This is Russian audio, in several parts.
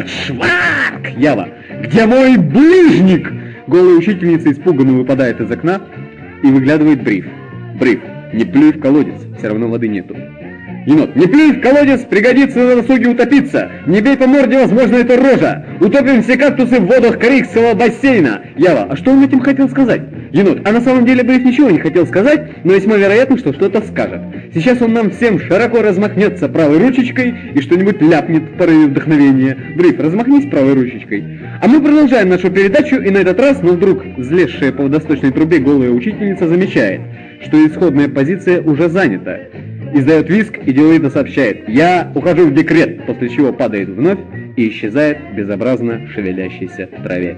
этот шварк? Ява. Где мой ближник? Голая учительница испуганно выпадает из окна и выглядывает Бриф. Бриф, не плюй в колодец, все равно воды нету. Енот, не плюй в колодец, пригодится на досуге утопиться. Не бей по морде, возможно, это рожа. Утопим все кактусы в водах Карибского бассейна. Ява, а что он этим хотел сказать? Енот, а на самом деле Бриф ничего не хотел сказать, но весьма вероятно, что что-то скажет. Сейчас он нам всем широко размахнется правой ручечкой и что-нибудь ляпнет в порыве вдохновения. Бриф, размахнись правой ручечкой. А мы продолжаем нашу передачу, и на этот раз, но вдруг взлезшая по водосточной трубе голая учительница замечает, что исходная позиция уже занята. Издает визг и деловито сообщает: «Я ухожу в декрет», после чего падает вновь и исчезает в безобразно шевелящейся траве.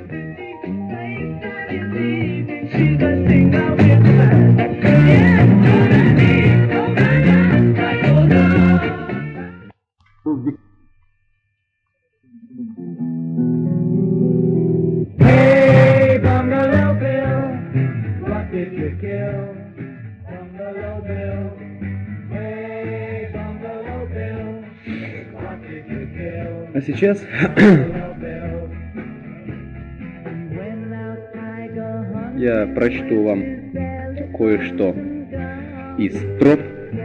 Hey, Bungalow Bill, what did you kill? Bungalow Bill. Hey, Bungalow Bill, what did you kill? А сейчас Bungalow Bill. я прочту вам кое-что из строф,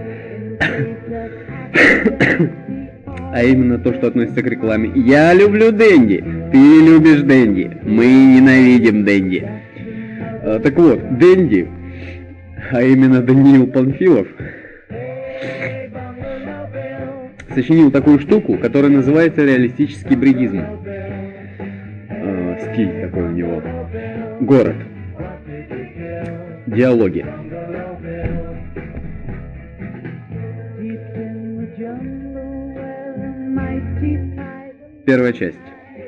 а именно то, что относится к рекламе. Я люблю Дэнди, ты любишь Дэнди, мы ненавидим Дэнди. Так вот, Дэнди, а именно Даниил Панфилов, сочинил такую штуку, которая называется реалистический буддизм. Стиль такой у него. Город. Диалоги. Первая часть.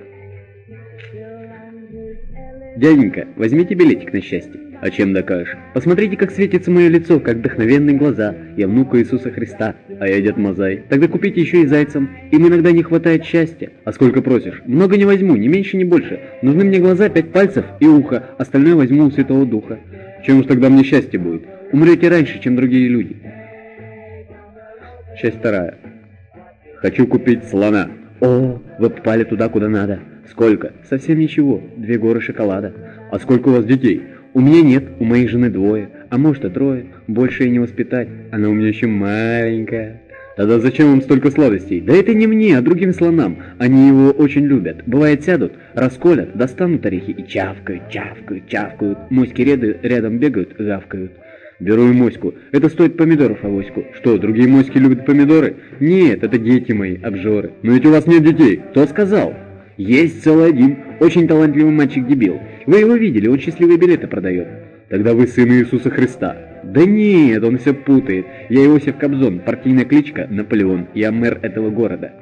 Дяденька, возьмите билетик на счастье. А чем докажешь? Посмотрите, как светится мое лицо, как вдохновенные глаза. Я внук Иисуса Христа, а я Дед Мазай. Тогда купите еще и зайцам. Им иногда не хватает счастья. А сколько просишь? Много не возьму, ни меньше, ни больше. Нужны мне глаза, 5 пальцев и ухо. Остальное возьму у Святого Духа. Чем уж тогда мне счастье будет? Умрете раньше, чем другие люди. Часть вторая. Хочу купить слона. О, вы попали туда, куда надо. Сколько? Совсем ничего. 2 горы шоколада. А сколько у вас детей? У меня нет, у моей жены 2, а может и 3. Больше и не воспитать. Она у меня еще маленькая. Тогда зачем вам столько сладостей? Да это не мне, а другим слонам. Они его очень любят. Бывает, сядут, расколят, достанут орехи и чавкают, чавкают, чавкают. Моськи рядом бегают, гавкают. Беру и моську. Это стоит помидоров авоську. Что, другие моськи любят помидоры? Нет, это дети мои, обжоры. Но ведь у вас нет детей. Кто сказал? Есть целый один, очень талантливый мальчик-дебил. Вы его видели, он счастливые билеты продает. Тогда вы сын Иисуса Христа. Да нет, он все путает. Я Иосиф Кобзон, партийная кличка Наполеон. Я мэр этого города.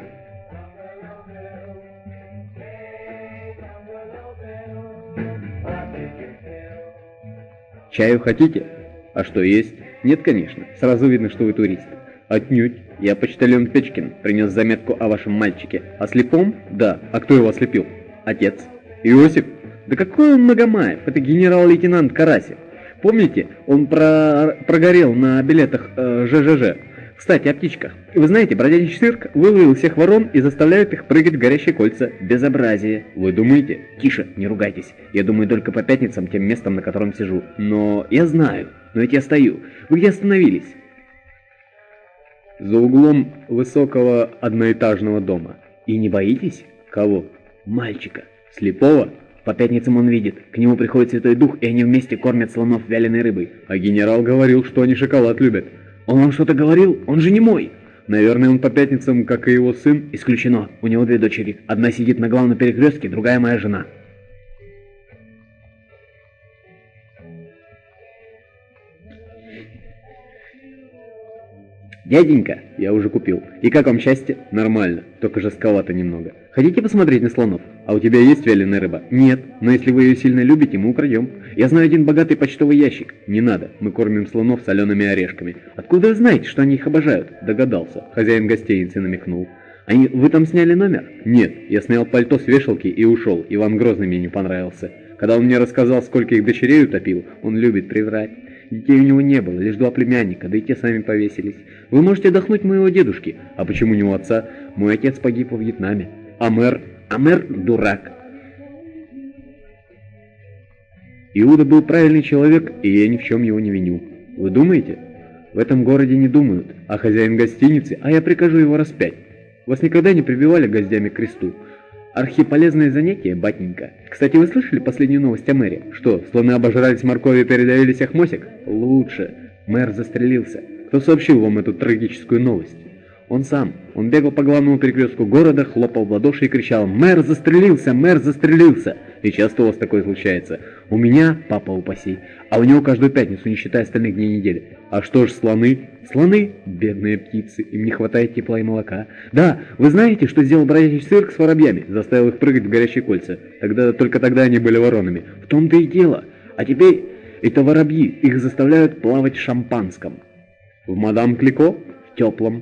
Чаю хотите? А что, есть? Нет, конечно. Сразу видно, что вы турист. Отнюдь. Я почтальон Печкин, принес заметку о вашем мальчике. О слепом? Да. А кто его ослепил? Отец. Иосиф? Да какой он Многомаев? Это генерал-лейтенант Карасев. Помните, он прогорел на билетах ЖЖЖ. Кстати, о птичках. Вы знаете, бродячий цирк выловил всех ворон и заставляют их прыгать в горящие кольца. Безобразие. Вы думаете? Тише, не ругайтесь. Я думаю только по пятницам, тем местом, на котором сижу. Но я знаю. Но ведь я стою. Вы где остановились? За углом высокого одноэтажного дома. И не боитесь? Кого? Мальчика. Слепого? По пятницам он видит. К нему приходит Святой Дух, и они вместе кормят слонов вяленой рыбой. А генерал говорил, что они шоколад любят. Он вам что-то говорил? Он же не мой. Наверное, он по пятницам, как и его сын. Исключено. У него 2 дочери. Одна сидит на главном перекрестке, другая моя жена. Дяденька, я уже купил. И как вам счастье? Нормально, только жестковато немного. Хотите посмотреть на слонов? А у тебя есть вяленая рыба? Нет, но если вы ее сильно любите, мы украдем. Я знаю один богатый почтовый ящик. Не надо, мы кормим слонов солеными орешками. Откуда вы знаете, что они их обожают? Догадался, хозяин гостиницы намекнул. Вы там сняли номер? Нет, я снял пальто с вешалки и ушел. Иван Грозный мне не понравился. Когда он мне рассказал, сколько их дочерей утопил, он любит приврать. Детей у него не было, лишь 2 племянника, да и те сами повесились. Вы можете отдохнуть моего дедушки. А почему не у отца? Мой отец погиб во Вьетнаме. А мэр? А мэр дурак. Иуда был правильный человек, и я ни в чем его не виню. Вы думаете? В этом городе не думают. А хозяин гостиницы? А я прикажу его распять. Вас никогда не прибивали гвоздями к кресту? Архиполезное занятие, батенька. Кстати, вы слышали последнюю новость о мэре? Что, слоны обожрались морковью и передавили всех мосек? Лучше. Мэр застрелился. Кто сообщил вам эту трагическую новость? Он сам. Он бегал по главному перекрестку города, хлопал в ладоши и кричал: «Мэр застрелился! Мэр застрелился!» И часто у вас такое случается. У меня, папа упаси, а у него каждую пятницу, не считая остальных дней недели. А что ж слоны? Слоны? Бедные птицы, им не хватает тепла и молока. Да, вы знаете, что сделал бродячий цирк с воробьями? Заставил их прыгать в горящие кольца. Только тогда они были воронами. В том-то и дело. А теперь это воробьи, их заставляют плавать в шампанском. В мадам Клико? В теплом.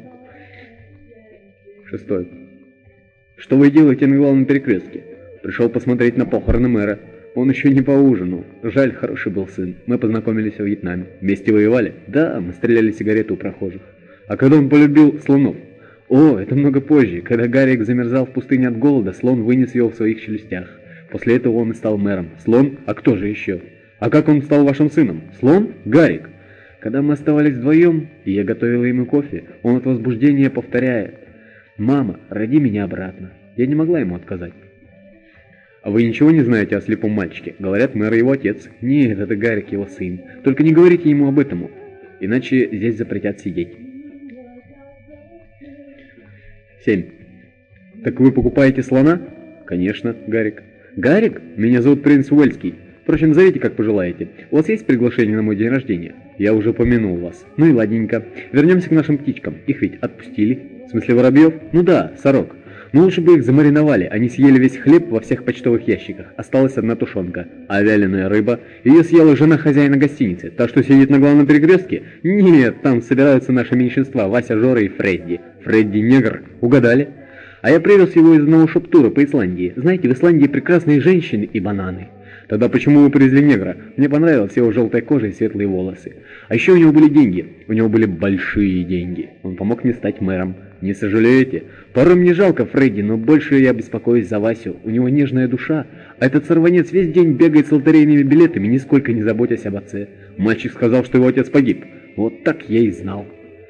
6. Что вы делаете на главном перекрестке? Пришел посмотреть на похороны мэра. Он еще не поужинал. Жаль, хороший был сын. Мы познакомились во Вьетнаме. Вместе воевали? Да, мы стреляли сигареты у прохожих. А когда он полюбил слонов? О, это много позже. Когда Гарик замерзал в пустыне от голода, слон вынес его в своих челюстях. После этого он и стал мэром. Слон? А кто же еще? А как он стал вашим сыном? Слон? Гарик. Когда мы оставались вдвоем, и я готовила ему кофе, он от возбуждения повторяет: «Мама, роди меня обратно». Я не могла ему отказать. А вы ничего не знаете о слепом мальчике? Говорят, мэр его отец. Нет, это Гарик, его сын. Только не говорите ему об этом, иначе здесь запретят сидеть. 7. Так вы покупаете слона? Конечно, Гарик. Гарик? Меня зовут принц Уэльский. Впрочем, зовите как пожелаете. У вас есть приглашение на мой день рождения? Я уже помянул вас. Ну и ладненько. Вернемся к нашим птичкам. Их ведь отпустили. В смысле воробьев? Ну да, сорок. Но лучше бы их замариновали. Они съели весь хлеб во всех почтовых ящиках. Осталась одна тушенка. А вяленая рыба? Ее съела жена хозяина гостиницы. Та, что сидит на главном перекрестке? Нет, там собираются наши меньшинства. Вася, Жора и Фредди. Фредди негр. Угадали? А я привез его из одного шоп-тура по Исландии. Знаете, в Исландии прекрасные женщины и бананы. Тогда почему вы привезли негра? Мне понравилась его желтая кожа и светлые волосы. А еще у него были деньги. У него были большие деньги. Он помог мне стать мэром. Не сожалеете? Порой мне жалко Фредди, но больше я беспокоюсь за Васю. У него нежная душа. А этот сорванец весь день бегает с лотерейными билетами, нисколько не заботясь об отце. Мальчик сказал, что его отец погиб. Вот так я и знал.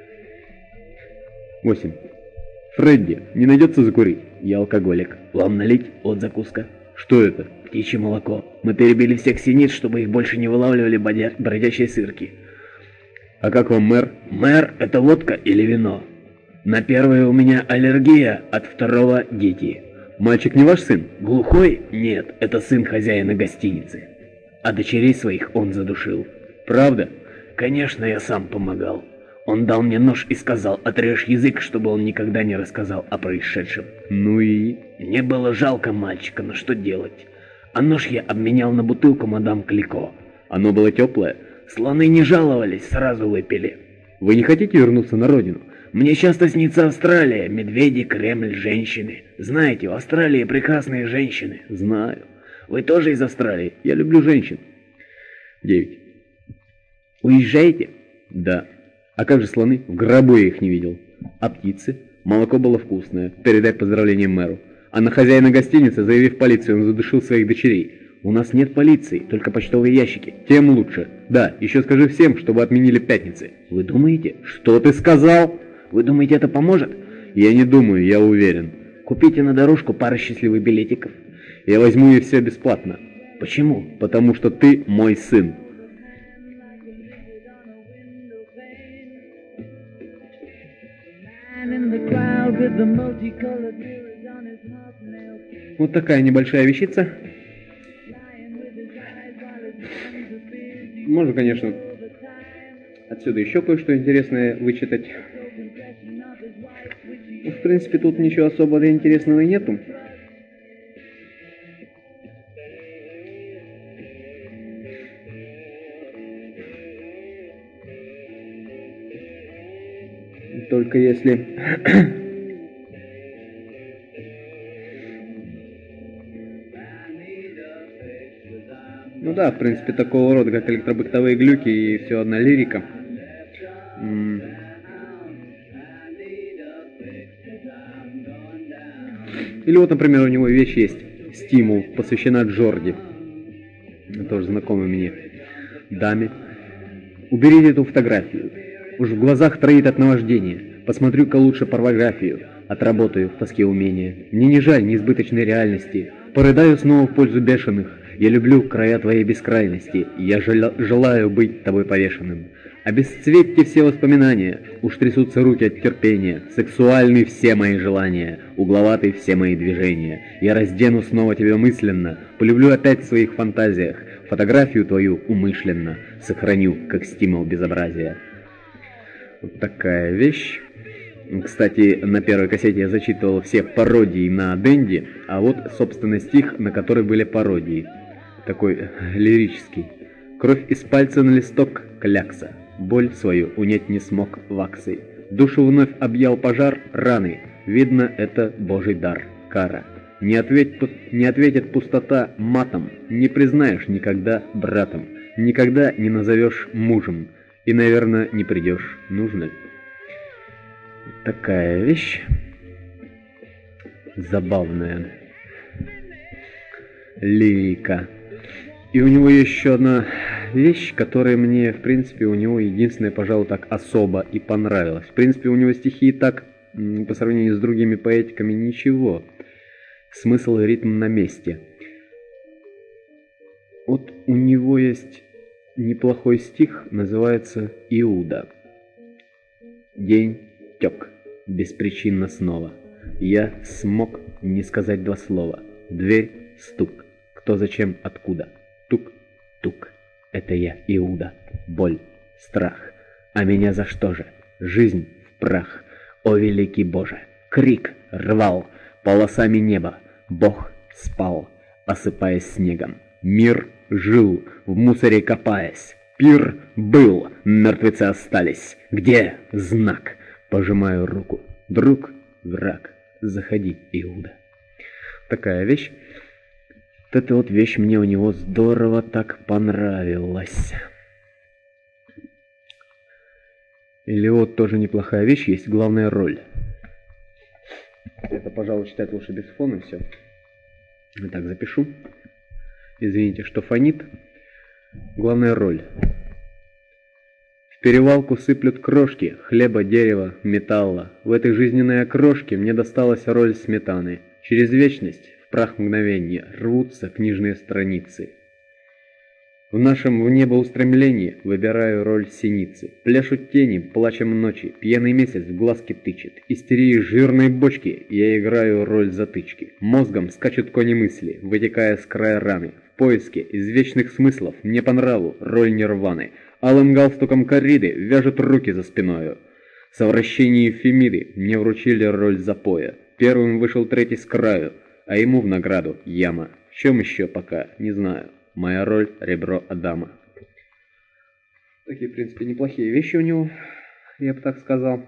8. Фредди, не найдется закурить? Я алкоголик. Вам налить? Вот закуска. Что это? Птичье молоко. Мы перебили всех синиц, чтобы их больше не вылавливали бродячие сырки. А как вам мэр? Мэр – это водка или вино? На первое у меня аллергия, от второго – дети. Мальчик не ваш сын? Глухой? Нет, это сын хозяина гостиницы. А дочерей своих он задушил. Правда? Конечно, я сам помогал. Он дал мне нож и сказал: отрежь язык, чтобы он никогда не рассказал о происшедшем. Ну и? Мне было жалко мальчика, но что делать? А нож я обменял на бутылку мадам Клико. Оно было теплое? Слоны не жаловались, сразу выпили. Вы не хотите вернуться на родину? Мне часто снится Австралия, медведи, Кремль, женщины. Знаете, в Австралии прекрасные женщины. Знаю. Вы тоже из Австралии? Я люблю женщин. 9. Уезжаете? Да. А как же слоны? В гробу я их не видел. А птицы? Молоко было вкусное. Передай поздравления мэру. А на хозяина гостиницы, заявив полицию, он задушил своих дочерей. У нас нет полиции, только почтовые ящики. Тем лучше. Да, еще скажи всем, чтобы отменили пятницы. Вы думаете? Что ты сказал? Вы думаете, это поможет? Я не думаю, я уверен. Купите на дорожку пару счастливых билетиков. Я возьму и все бесплатно. Почему? Потому что ты мой сын. Вот такая небольшая вещица. Можно, конечно, отсюда еще кое-что интересное вычитать. Ну, в принципе, тут ничего особо интересного и нету. Только если... Ну да, в принципе, такого рода, как электробытовые глюки и все одна лирика. Или вот, например, у него вещь есть «Стимул», посвящена Джорди, тоже знакомой мне даме. Уберите эту фотографию. Уж в глазах троит от наваждения. Посмотрю-ка лучше порнографию. Отработаю в тоске умения. Мне не жаль неизбыточной реальности. Порыдаю снова в пользу бешеных. Я люблю края твоей бескрайности. Я желаю быть тобой повешенным. Обесцветьте все воспоминания. Уж трясутся руки от терпения. Сексуальны все мои желания. Угловаты все мои движения. Я раздену снова тебя мысленно. Полюблю опять в своих фантазиях. Фотографию твою умышленно сохраню, как стимул безобразия. Вот такая вещь. Кстати, на первой кассете я зачитывал все пародии на Дэнди, а вот, собственно, стих, на который были пародии. Такой лирический. Кровь из пальца на листок, клякса. Боль свою унять не смог ваксой. Душу вновь объял пожар, раны. Видно, это Божий дар, кара. Не ответит пустота матом. Не признаешь никогда братом. Никогда не назовешь мужем. И, наверное, не придешь. Нужно ли? Такая вещь забавная. Лирика. И у него еще одна вещь, которая мне, в принципе, у него единственная, пожалуй, так особо и понравилась. В принципе, у него стихи и так, по сравнению с другими поэтиками, ничего. Смысл и ритм на месте. Вот у него есть неплохой стих, называется «Иуда». День тек беспричинно снова. Я смог не сказать два слова. В дверь стук. Кто, зачем, откуда? Тук-тук. Это я, Иуда. Боль, страх. А меня за что же? Жизнь в прах. О, великий Боже! Крик рвал полосами неба. Бог спал, осыпаясь снегом. Мир жил, в мусоре копаясь. Пир был, мертвецы остались. Где знак? Пожимаю руку. Друг, враг, заходи, Иуда. Такая вещь. Вот эта вот вещь мне у него здорово так понравилась. Или вот тоже неплохая вещь, есть главная роль. Это, пожалуй, читать лучше без фона, все. Итак, запишу. Извините, что фонит. Главная роль. В перевалку сыплют крошки, хлеба, дерева, металла. В этой жизненной окрошке мне досталась роль сметаны. Через вечность, в прах мгновения, рвутся книжные страницы. В нашем в небо устремлении выбираю роль синицы. Пляшут тени, плачем ночи, пьяный месяц в глазки тычет. Истерии жирной бочки, я играю роль затычки. Мозгом скачут кони мысли, вытекая с края раны. В поиске из вечных смыслов мне по нраву роль нирваны. Алым галстуком корриды вяжут руки за спиною. В совращении Фемиды мне вручили роль запоя. Первым вышел третий с краю, а ему в награду яма. В чем еще пока, не знаю. Моя роль — ребро Адама. Такие, в принципе, неплохие вещи у него, я бы так сказал.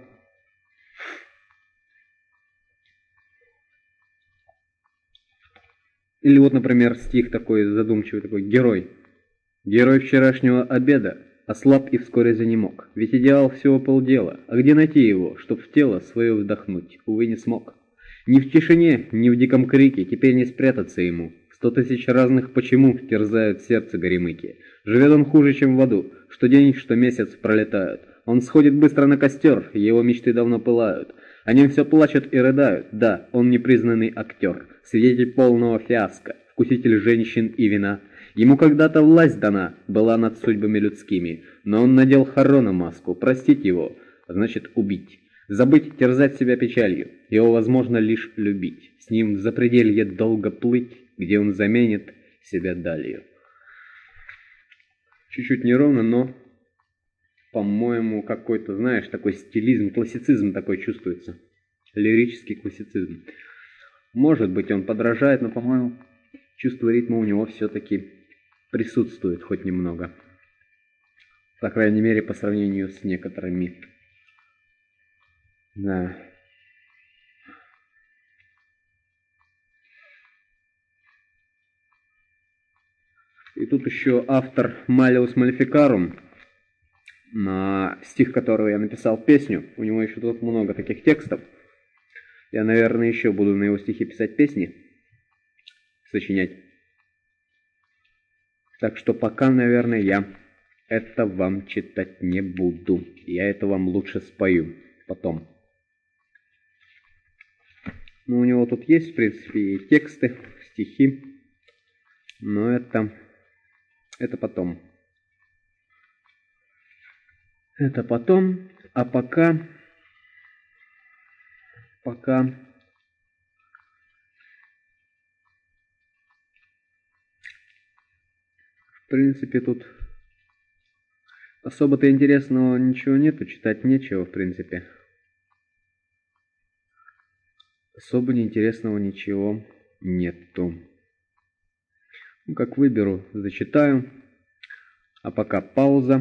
Или вот, например, стих такой задумчивый, такой герой. Герой вчерашнего обеда ослаб и вскоре занемог. Ведь идеал всего полдела. А где найти его, чтоб в тело свое вдохнуть? Увы, не смог. Ни в тишине, ни в диком крике теперь не спрятаться ему. 100 000 разных «почему» терзают сердце горемыки. Живет он хуже, чем в аду, что день, что месяц пролетают. Он сходит быстро на костер, его мечты давно пылают. О нем все плачут и рыдают. Да, он непризнанный актер, свидетель полного фиаско, вкуситель женщин и вина. Ему когда-то власть дана была над судьбами людскими, но он надел Харона маску. Простить его значит убить. Забыть, терзать себя печалью. Его возможно лишь любить. С ним в запределье долго плыть, где он заменит себя далью. Чуть-чуть неровно, но, по-моему, какой-то, знаешь, такой стилизм, классицизм такой чувствуется. Лирический классицизм. Может быть, он подражает, но, по-моему, чувство ритма у него все-таки присутствует хоть немного. По крайней мере, по сравнению с некоторыми. Да. И тут еще автор Malleus Maleficarum, на стих которого я написал песню. У него еще тут много таких текстов. Я, наверное, еще буду на его стихи писать песни, сочинять. Так что пока, наверное, я это вам читать не буду. Я это вам лучше спою потом. Ну, у него тут есть, в принципе, и тексты, стихи, но это потом. Это потом, а пока, в принципе, тут особо-то интересного ничего нету, читать нечего, в принципе. Особо неинтересного ничего нету. Ну, как выберу, зачитаю. А пока пауза.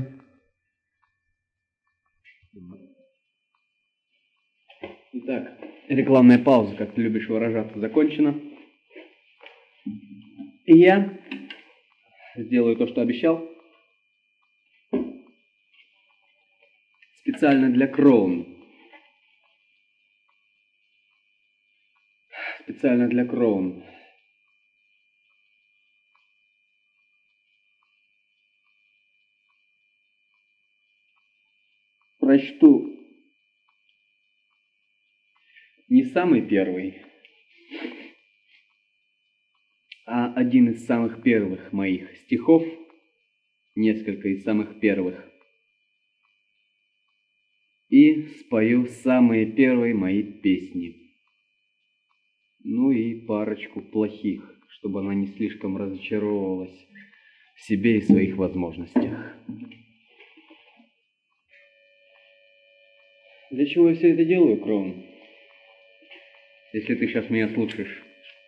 Итак, рекламная пауза, как ты любишь выражаться, закончена. И я сделаю то, что обещал. Специально для Кроун. Специально для Кроун. Прочту не самый первый, а один из самых первых моих стихов, несколько из самых первых, и спою самые первые мои песни. Ну и парочку плохих, чтобы она не слишком разочаровывалась в себе и своих возможностях. Для чего я все это делаю, Кроун? Если ты сейчас меня слушаешь,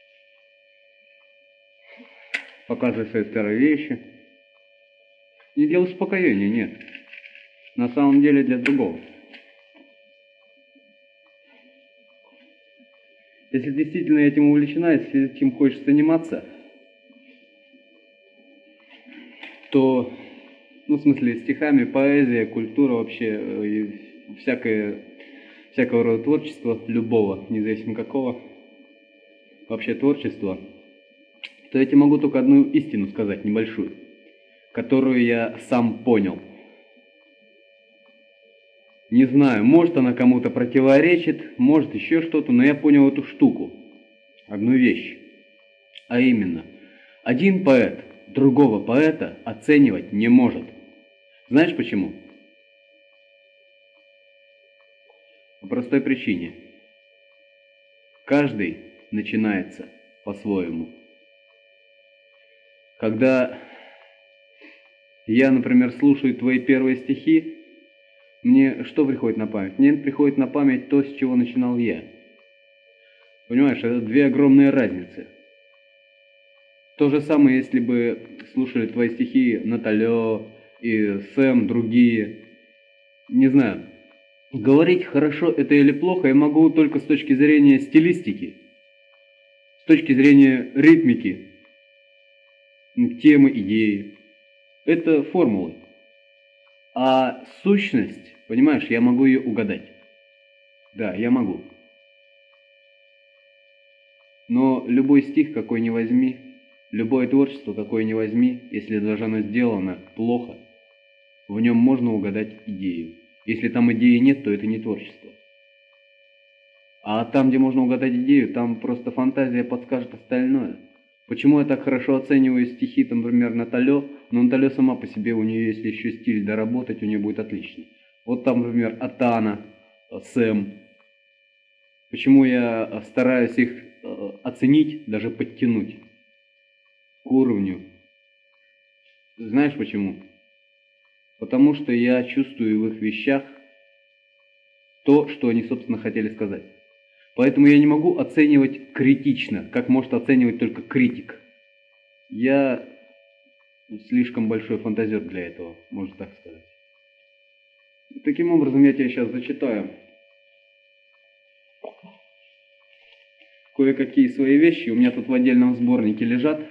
показывай свои старые вещи. Не для успокоения, нет. На самом деле для другого. Если действительно этим увлечена, если этим хочешь заниматься, то, ну, в смысле, стихами, поэзия, культура вообще, и всякого рода творчество, любого, независимо какого, вообще творчества, то я тебе могу только одну истину сказать, небольшую, которую я сам понял. Не знаю, может она кому-то противоречит, может еще что-то, но я понял эту штуку, одну вещь. А именно, один поэт другого поэта оценивать не может. Знаешь почему? По простой причине. Каждый начинается по-своему. Когда я, например, слушаю твои первые стихи, мне что приходит на память? Мне приходит на память то, с чего начинал я. Понимаешь, это две огромные разницы. То же самое, если бы слушали твои стихи Наталья и Сэм, другие. Не знаю, говорить хорошо это или плохо я могу только с точки зрения стилистики, с точки зрения ритмики, темы, идеи. Это формулы. А сущность, понимаешь, я могу ее угадать. Да, я могу. Но любой стих, какой ни возьми, любое творчество, какое ни возьми, если даже оно сделано плохо, в нем можно угадать идею. Если там идеи нет, то это не творчество. А там, где можно угадать идею, там просто фантазия подскажет остальное. Почему я так хорошо оцениваю стихи, там, например, Наталья? Но Наталья сама по себе, у нее, если еще стиль доработать, у нее будет отлично. Вот там, например, Атана, Сэм. Почему я стараюсь их оценить, даже подтянуть к уровню? Знаешь почему? Потому что я чувствую в их вещах то, что они, собственно, хотели сказать. Поэтому я не могу оценивать критично, как может оценивать только критик. Я слишком большой фантазер для этого, можно так сказать. Таким образом, я тебе сейчас зачитаю кое-какие свои вещи. У меня тут в отдельном сборнике лежат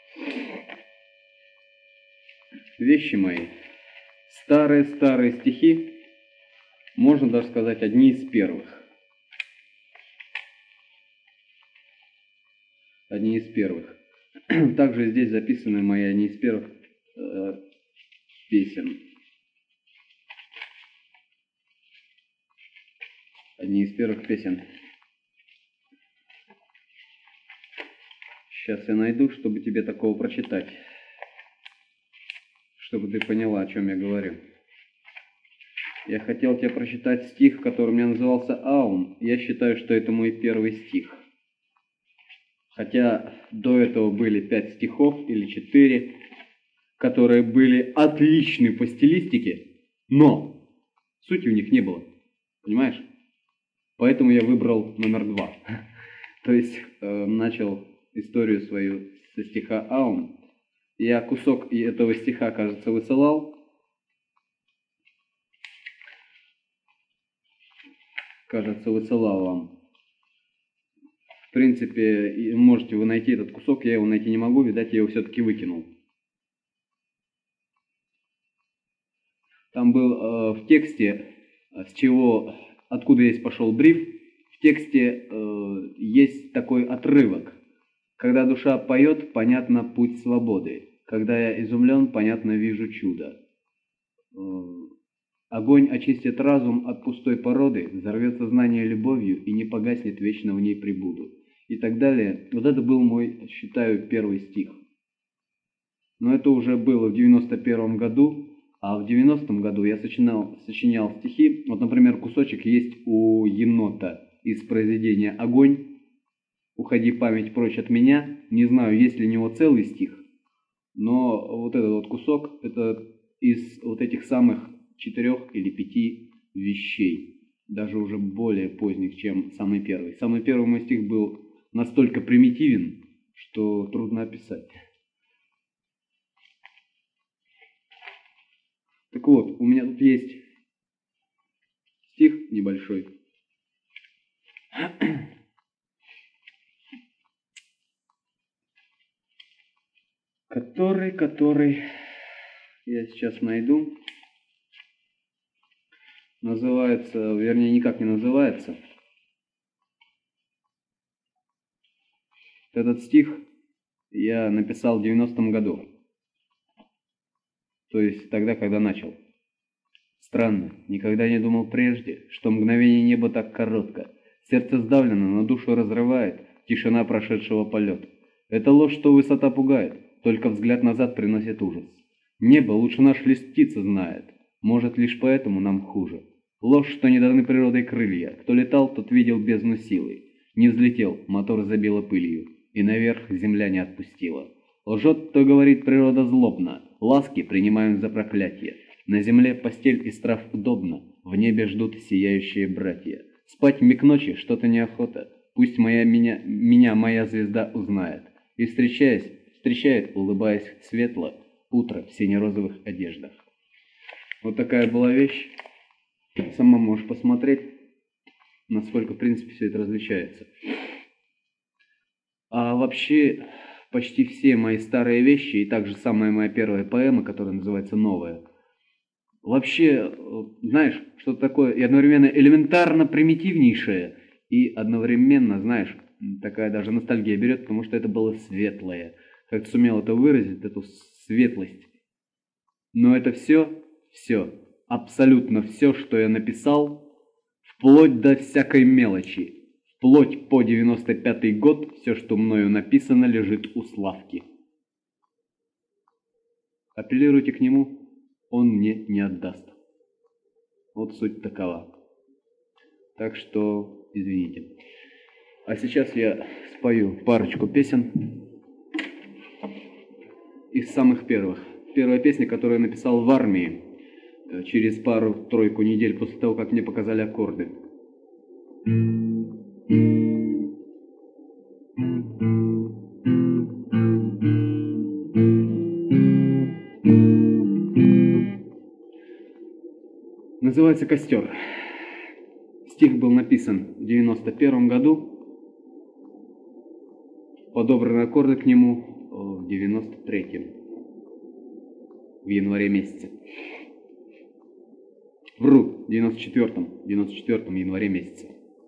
вещи мои. Старые-старые стихи, можно даже сказать, одни из первых. Одни из первых. Также здесь записаны мои одни из первых песен. Одни из первых песен. Сейчас я найду, чтобы тебе такого прочитать. Чтобы ты поняла, о чем я говорю. Я хотел тебе прочитать стих, который у меня назывался «Аум». Я считаю, что это мой первый стих. Хотя до этого были 5 стихов или 4, которые были отличны по стилистике, но сути у них не было. Понимаешь? Поэтому я выбрал номер 2. То есть начал историю свою со стиха «Аум». Я кусок этого стиха, кажется, высылал. Кажется, высылал вам. В принципе, можете вы найти этот кусок, я его найти не могу, видать, я его все-таки выкинул. Там был в тексте, откуда весь пошел бриф, в тексте есть такой отрывок. Когда душа поет, понятно путь свободы. Когда я изумлен, понятно вижу чудо. Огонь очистит разум от пустой породы, взорвет сознание любовью и не погаснет, вечно в ней пребуду. И так далее. Вот это был мой, считаю, первый стих. Но это уже было в 91 году, а в 90-м году я сочинял стихи. Вот, например, кусочек есть у Енота из произведения «Огонь». «Уходи, память, прочь от меня». Не знаю, есть ли у него целый стих, но вот этот вот кусок, это из вот этих самых 4 или 5 вещей, даже уже более поздних, чем самый первый. Самый первый мой стих был настолько примитивен, что трудно описать. Так вот, у меня тут есть стих небольшой. Который я сейчас найду. Называется, вернее, никак не называется. Этот стих я написал в 90-м году. То есть тогда, когда начал. Странно, никогда не думал прежде, что мгновение неба так коротко. Сердце сдавлено, но душу разрывает тишина прошедшего полета. Это ложь, что высота пугает, только взгляд назад приносит ужас. Небо лучше наш лишь птица знает, может, лишь поэтому нам хуже. Ложь, что не даны природой крылья, кто летал, тот видел бездну силы. Не взлетел, мотор забило пылью, и наверх земля не отпустила. Лжет, кто говорит, природа злобна, ласки принимаем за проклятие. На земле постель из трав удобно, в небе ждут сияющие братья. Спать миг ночи что-то неохота, пусть меня моя звезда узнает. И встречает, улыбаясь светло, утро в сине-розовых одеждах. Вот такая была вещь. Сама можешь посмотреть, насколько, в принципе, все это различается. А вообще, почти все мои старые вещи, и также самая моя первая поэма, которая называется «Новая», вообще, знаешь, что-то такое и одновременно элементарно примитивнейшее, и одновременно, знаешь, такая даже ностальгия берет, потому что это было светлое. Как ты сумел это выразить, эту светлость. Но это все, абсолютно все, что я написал, вплоть до всякой мелочи, вплоть по 95-й год, все, что мною написано, лежит у Славки. Апеллируйте к нему, он мне не отдаст. Вот суть такова. Так что, извините. А сейчас я спою парочку песен из самых первых. Первая песня, которую я написал в армии, через пару-тройку недель после того, как мне показали аккорды. Называется «Костер». Стих был написан в 91 году, подобраны аккорды к нему в 93-м, в январе месяце. Вру, в 94-м январе месяце.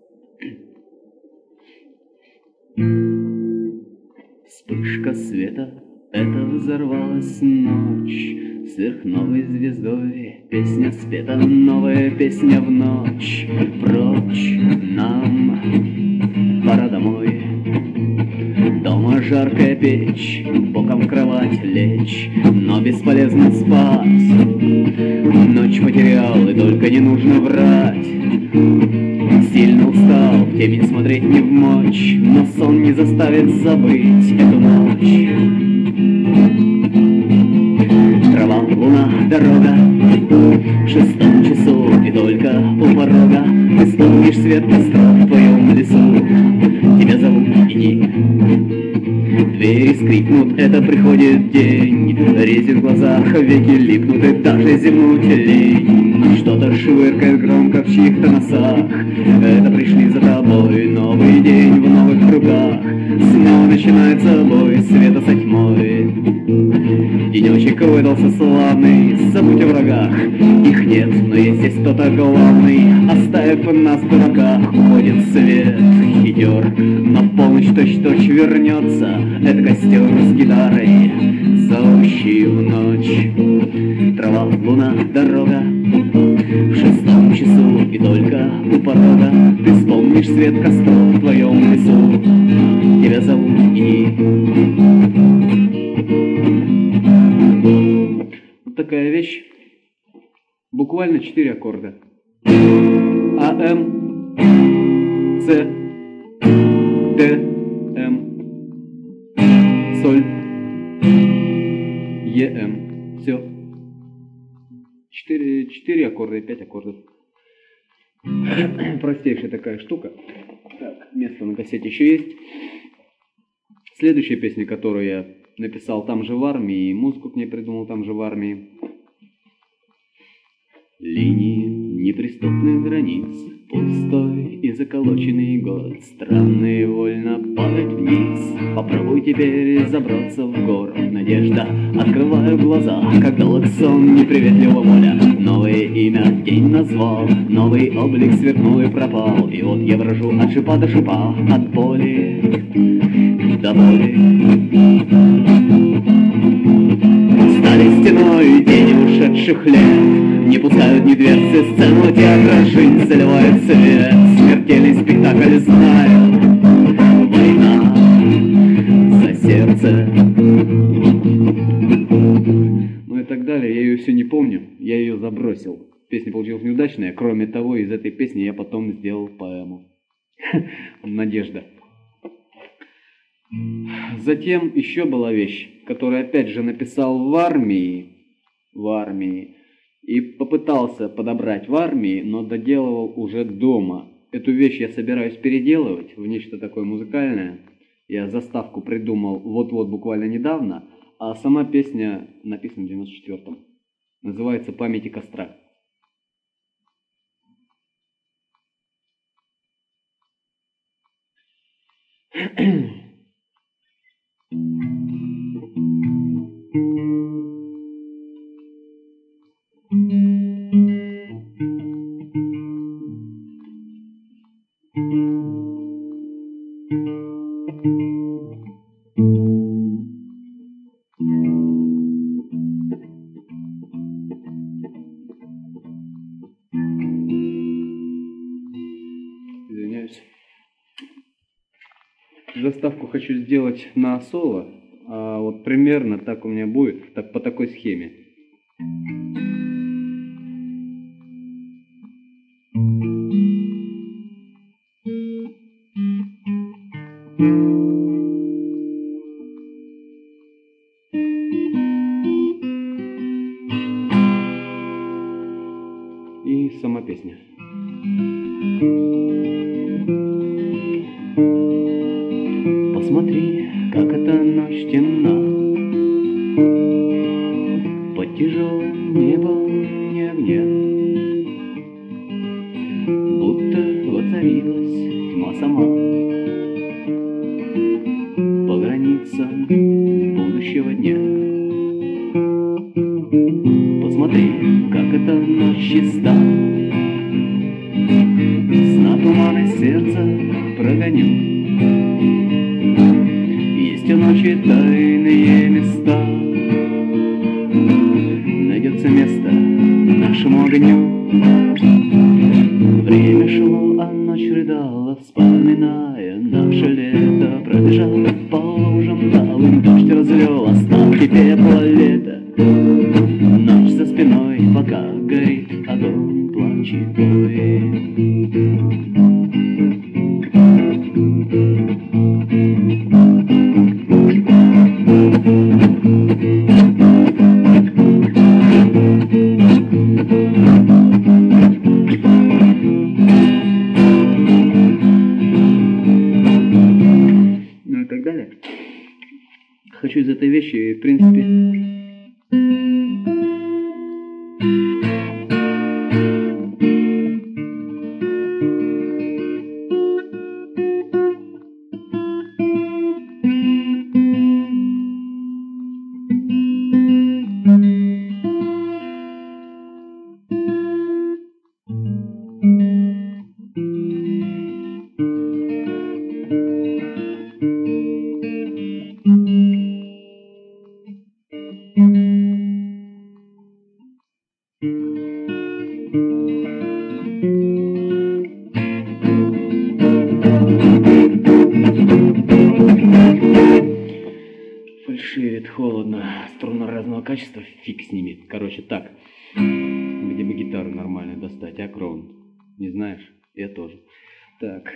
Вспышка света, это взорвалась ночь, сверхновой звездой песня спета, новая песня в ночь. Прочь нам, пора домой. Дома жаркая печь, боком в кровать лечь, но бесполезно спать. Ночь потерял, и только не нужно врать. Сильно устал, в темень смотреть не вмочь, но сон не заставит забыть эту ночь. Трава, луна, дорога, в 6 часу, и только у порога ты вспомнишь свет костров в твоем лесу. Тебя зовут, иди. Двери скрипнут, это приходит день, резит в глазах, веки липнут, и даже зевнуть лень. Что-то швыркает громко в чьих-то носах, это пришли за тобой, новый день в новых руках. Снова начинается бой света со тьмой. Денечек выдался славный, забудь о врагах, их нет, но есть здесь кто-то главный. Оставив нас в дураках, уходит свет хитер, но в полночь точь-точь вернется. Это костер с гитарой, зовущий в ночь. Трава, луна, дорога, в 6 часу, и только у порога ты вспомнишь свет костров в твоем лесу. Тебя зовут, иди. Вот такая вещь. Буквально 4 аккорда. А, М, С, Д, ЕМ. Все. 4 аккорда и 5 аккордов. Простейшая такая штука. Так, место на кассете еще есть. Следующая песня, которую я написал там же в армии, и музыку к ней придумал там же в армии. Линии неприступных границ, пустой и заколоченный город, странно и вольно падать вниз. Попробуй теперь забраться в город. Надежда, открываю глаза, когда сон неприветливо воля. Новое имя день назвал, новый облик сверкнул и пропал. И вот я брожу от шипа до шипа, от боли до боли. Стали стеной тени ушедших лет, не пускают ни дверцы сцену театра, жизнь заливает свет, смертельный спектакль знаю, война за сердце. Ну и так далее, я ее все не помню, я ее забросил. Песня получилась неудачная, кроме того, из этой песни я потом сделал поэму. Надежда. Затем еще была вещь, которую опять же написал в армии, и попытался подобрать в армии, но доделывал уже дома. Эту вещь я собираюсь переделывать в нечто такое музыкальное. Я заставку придумал вот-вот буквально недавно, а сама песня написана в 94-м. Называется «Памяти костра». Извиняюсь. Заставку хочу сделать на соло, а вот примерно так у меня будет, так, по такой схеме. И сама песня. Посмотри, как эта ночь темна, под тяжелым небом не огня, будто воцарилась тьма сама по границам будущего дня. Посмотри, как эта ночь чиста, сна туманы сердца прогоню. Есть у ночи тайные места, найдется место нашему огню. Время шло, а ночь рыдала, вспоминая наше лето. Пробежал по лужам талым, дождь разлил остатки пепла лета. Ночь за спиной, пока горит огонь, плачет бой. Ну и так далее. Хочу из этой вещи, в принципе... Фальшивит, холодно, струны разного качества, фиг с ними. Короче, так, где бы гитару нормально достать, а, Кроун? Не знаешь? Я тоже. Так.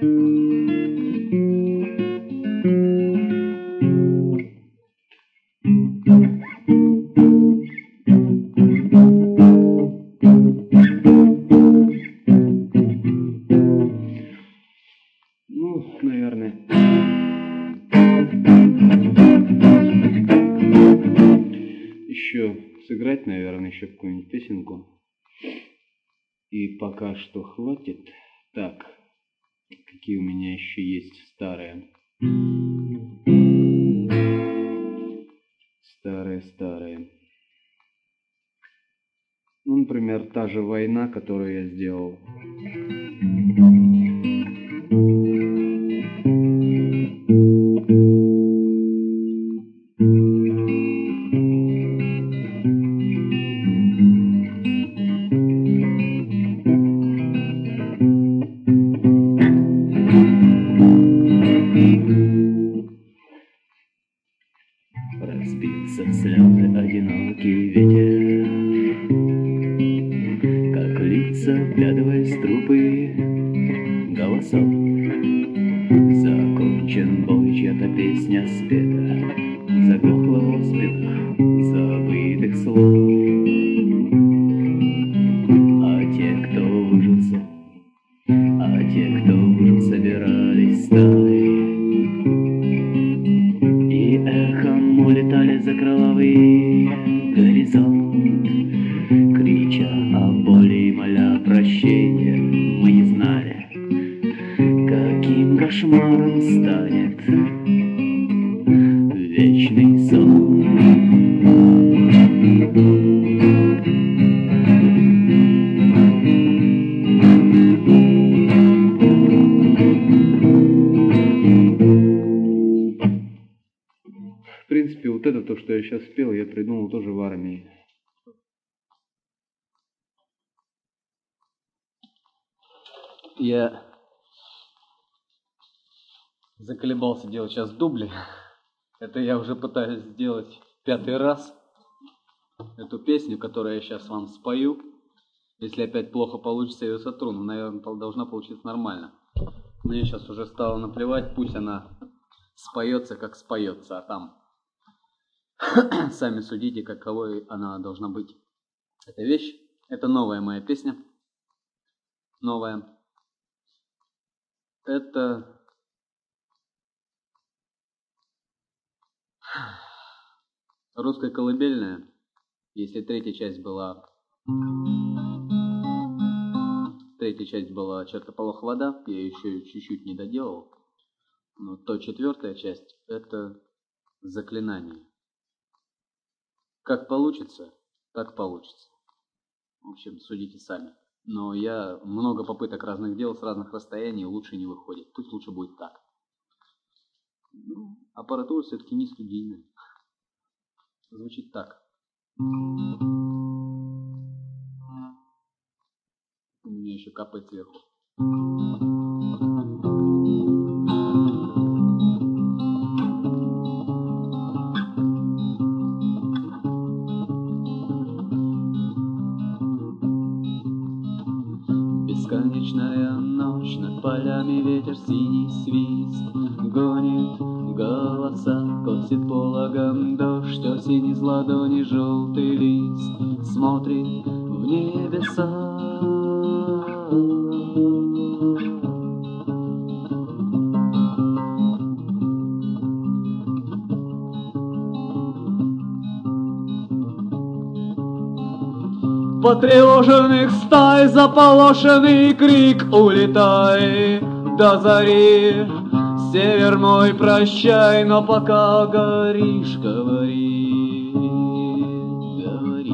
Ну, наверное. Еще сыграть, наверное, еще какую-нибудь песенку. И пока что хватит. Так, какие у меня еще есть старые. Старые. Ну, например, та же «Война», которую я сделал. Разбился в слезы одинокий ветер, как лица, вглядываясь в трупы голосов. Закончен бой, чья-то песня спета, заглохла в спинах забытых слов. А те, кто выжил, собирались стаи, и эхом улетали за кровавый горизонт, крича о боли и моля прощения. Мы не знали, каким кошмаром станет вечный сон. В принципе, вот это то, что я сейчас спел, я придумал тоже в армии. Я заколебался делать сейчас дубли. Это я уже пытаюсь сделать 5-й раз. Эту песню, которую я сейчас вам спою. Если опять плохо получится, я ее сотру. Но, наверное, должна получиться нормально. Мне сейчас уже стало наплевать, пусть она споется, как споется, а там сами судите, каковой она должна быть. Эта вещь, это новая моя песня. Новая. Это русская колыбельная. Если третья часть была «Чертополох вода», я еще чуть-чуть не доделал. Но то 4-я часть — это заклинание. Как получится, так получится. В общем, судите сами. Но я много попыток разных делал с разных расстояний, лучше не выходит. Пусть лучше будет так. Ну, аппаратура все-таки не студийная. Звучит так. У меня еще капает сверху. Бесконечная ночь, над полями ветер синий свист гонит голоса, косит пологом дождь, осень из ладони желтый лист смотрит в небеса. Потревоженных стай заполошенный крик: улетай до зари, север мой, прощай, но пока горишь, говори, говори.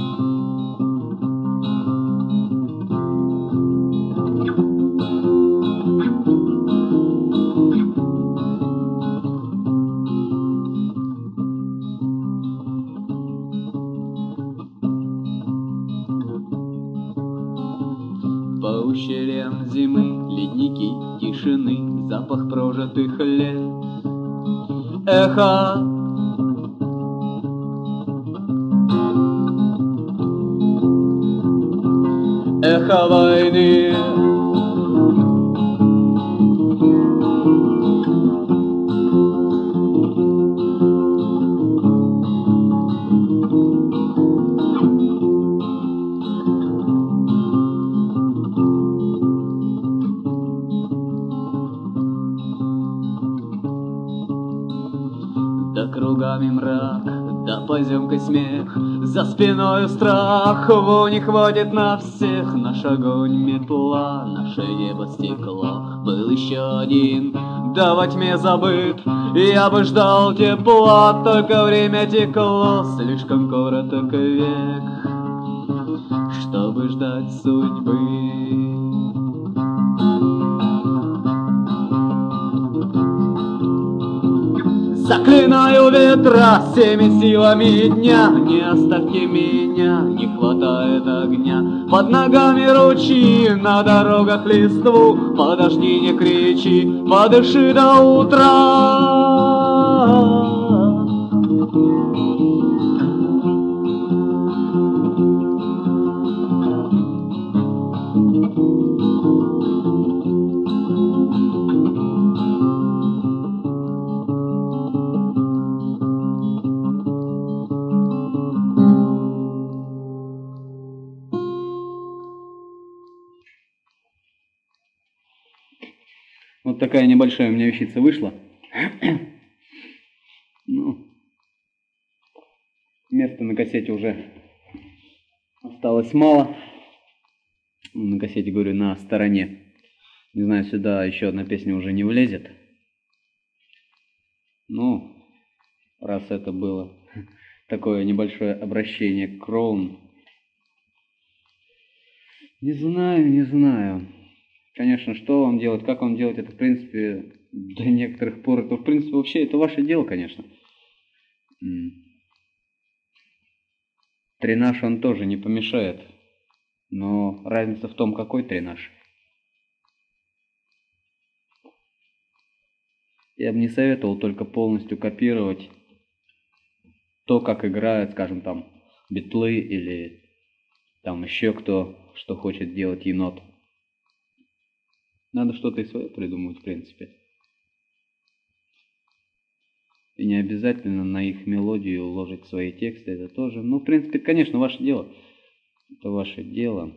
По ущельям зимы ледники тишины, запах прожитых лет, эхо войны. кругами мрак, да поземкой смех, за спиною страх, его не хватит на всех. Наш огонь метла, наше небо стекло. Был еще один, да во тьме забыт, я бы ждал тепла, только время текло, слишком короток век, чтобы ждать судьбы. Заклинаю ветра всеми силами дня, не оставьте меня, не хватает огня. Под ногами ручьи, на дорогах листву, подожди, не кричи, подыши до утра. Вот такая небольшая у меня вещица вышла. Ну, места на кассете уже осталось мало. На кассете, говорю, на стороне. Не знаю, сюда еще одна песня уже не влезет. Ну, раз это было такое небольшое обращение к Кроуну. Не знаю. Конечно, что вам делать, как вам делать, это, в принципе, до некоторых пор, это, в принципе, вообще, это ваше дело, конечно. Тренаж, он тоже не помешает. Но разница в том, какой тренаж. Я бы не советовал только полностью копировать то, как играют, скажем, там, битлы или там еще кто, что хочет делать енот. Надо что-то и свое придумывать, в принципе. И не обязательно на их мелодию уложить свои тексты, это тоже. Ну, в принципе, конечно, ваше дело. Это ваше дело.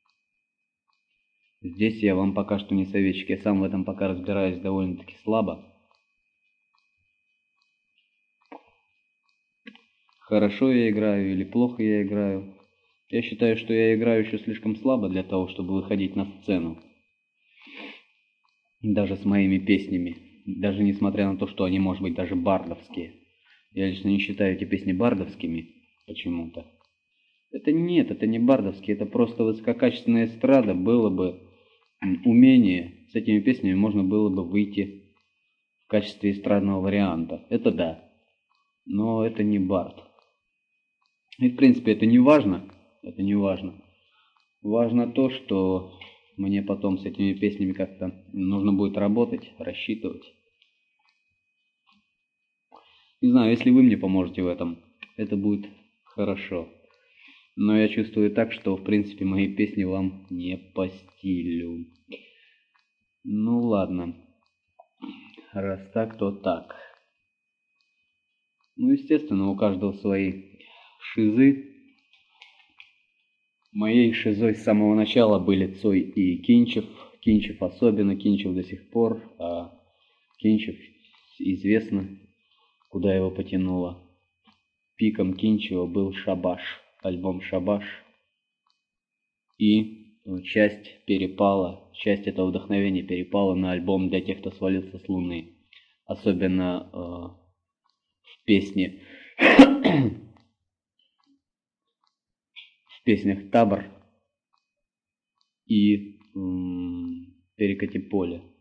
Здесь я вам пока что не советчик, я сам в этом пока разбираюсь довольно-таки слабо. Хорошо я играю или плохо я играю. Я считаю, что я играю еще слишком слабо для того, чтобы выходить на сцену. Даже с моими песнями. Даже несмотря на то, что они, может быть, даже бардовские. Я лично не считаю эти песни бардовскими почему-то. Это не бардовские, это просто высококачественная эстрада. Было бы умение, с этими песнями можно было бы выйти в качестве эстрадного варианта. Это да. Но это не бард. И, в принципе, это не важно. Это не важно. Важно то, что мне потом с этими песнями как-то нужно будет работать, рассчитывать. Не знаю, если вы мне поможете в этом, это будет хорошо. Но я чувствую так, что, в принципе, мои песни вам не по стилю. Ну ладно. Раз так, то так. Ну, естественно, у каждого свои шизы. Моей шизой с самого начала были Цой и Кинчев. Кинчев особенно, Кинчев до сих пор. А Кинчев известно, куда его потянуло. Пиком Кинчева был Шабаш, альбом Шабаш. И часть этого вдохновения перепала на альбом «Для тех, кто свалился с Луны». Особенно в песне... в песнях «Табор» и «Перекати поле».